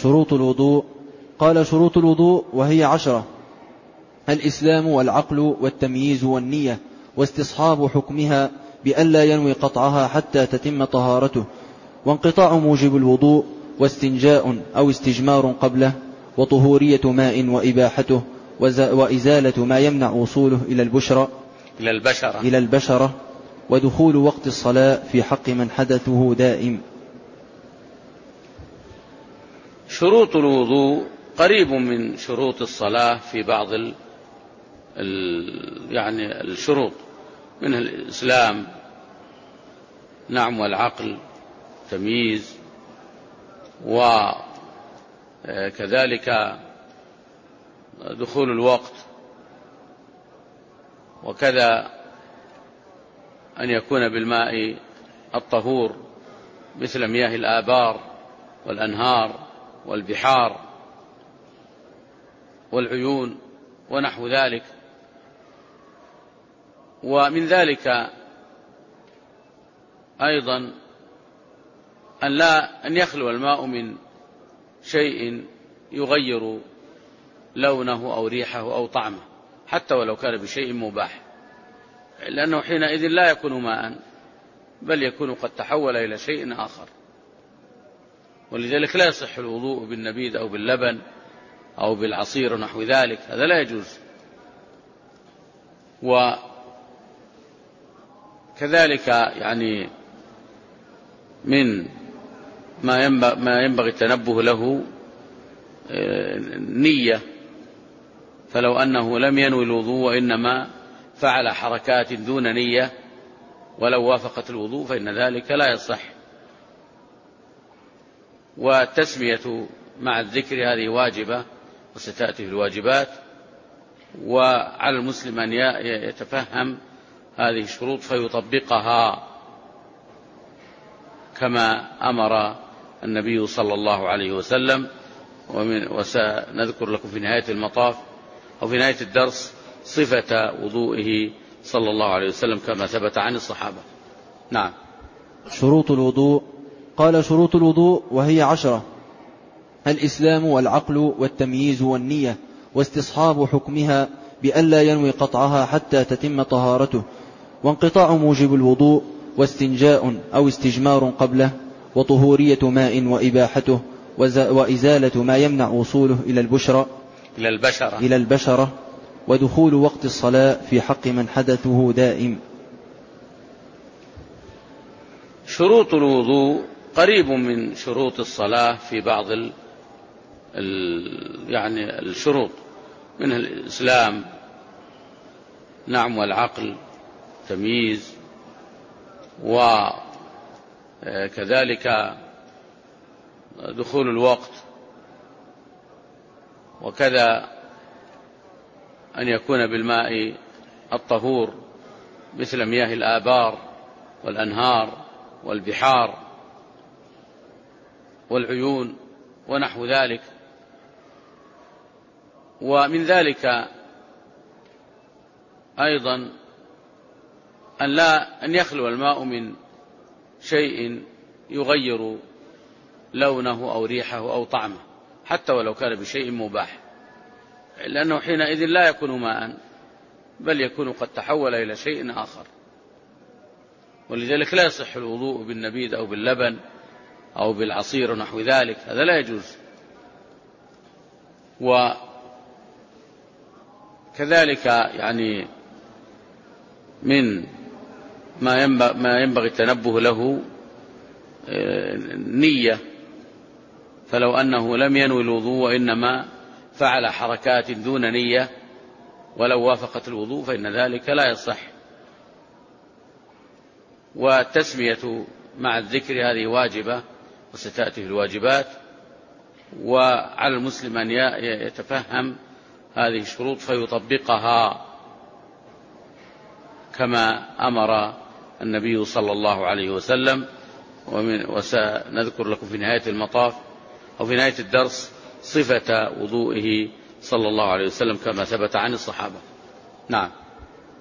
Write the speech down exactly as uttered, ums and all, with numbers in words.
شروط الوضوء. قال: شروط الوضوء وهي عشرة: الإسلام والعقل والتمييز والنية واستصحاب حكمها بألا ينوي قطعها حتى تتم طهارته، وانقطاع موجب الوضوء، واستنجاء أو استجمار قبله، وطهورية ماء وإباحته، وإزالة ما يمنع وصوله إلى البشرة إلى البشرة, إلى البشرة ودخول وقت الصلاة في حق من حدثه دائم. شروط الوضوء قريب من شروط الصلاة في بعض ال ال يعني الشروط، منها الإسلام نعم والعقل تمييز، وكذلك دخول الوقت، وكذا أن يكون بالماء الطهور مثل مياه الآبار والأنهار والبحار والعيون ونحو ذلك. ومن ذلك أيضا أن لا أن يخلو الماء من شيء يغير لونه أو ريحه أو طعمه، حتى ولو كان بشيء مباح، لأنه حينئذ لا يكون ماء بل يكون قد تحول إلى شيء آخر. ولذلك لا يصح الوضوء بالنبيذ أو باللبن أو بالعصير ونحو ذلك، هذا لا يجوز. وكذلك يعني من ما ينبغي, ما ينبغي التنبه له نية، فلو أنه لم ينوي الوضوء وإنما فعل حركات دون نية ولو وافقت الوضوء فإن ذلك لا يصح. والتسمية مع الذكر هذه واجبة وستأتي في الواجبات، وعلى المسلم أن يتفهم هذه الشروط فيطبقها كما أمر النبي صلى الله عليه وسلم. وسنذكر لكم في نهاية المطاف أو في نهاية الدرس صفة وضوئه صلى الله عليه وسلم كما ثبت عن الصحابة. نعم. شروط الوضوء. قال: شروط الوضوء وهي عشرة: الإسلام والعقل والتمييز والنية واستصحاب حكمها بألا ينوي قطعها حتى تتم طهارته، وانقطاع موجب الوضوء، واستنجاء أو استجمار قبله، وطهورية ماء وإباحته، وإزالة ما يمنع وصوله إلى البشرة إلى البشرة, إلى البشرة ودخول وقت الصلاة في حق من حدثه دائم. شروط الوضوء قريب من شروط الصلاة في بعض ال ال يعني الشروط، منها الإسلام نعم والعقل تمييز، وكذلك دخول الوقت، وكذا أن يكون بالماء الطهور مثل مياه الآبار والأنهار والبحار والعيون ونحو ذلك. ومن ذلك أيضا أن لا أن يخلو الماء من شيء يغير لونه أو ريحه أو طعمه، حتى ولو كان بشيء مباح، لأنه حينئذ لا يكون ماء بل يكون قد تحول إلى شيء آخر. ولذلك لا يصح الوضوء بالنبيذ أو باللبن أو بالعصير ونحو ذلك، هذا لا يجوز. وكذلك يعني من ما ينبغي, ما ينبغي التنبه له نية، فلو أنه لم ينوي الوضوء وإنما فعل حركات دون نية ولو وافقت الوضوء فإن ذلك لا يصح. والتسمية مع الذكر هذه واجبة وستأتي في الواجبات، وعلى المسلم أن يتفهم هذه الشروط فيطبقها كما أمر النبي صلى الله عليه وسلم. وسنذكر لكم في نهاية المطاف أو في نهاية الدرس صفة وضوئه صلى الله عليه وسلم كما ثبت عن الصحابة. نعم.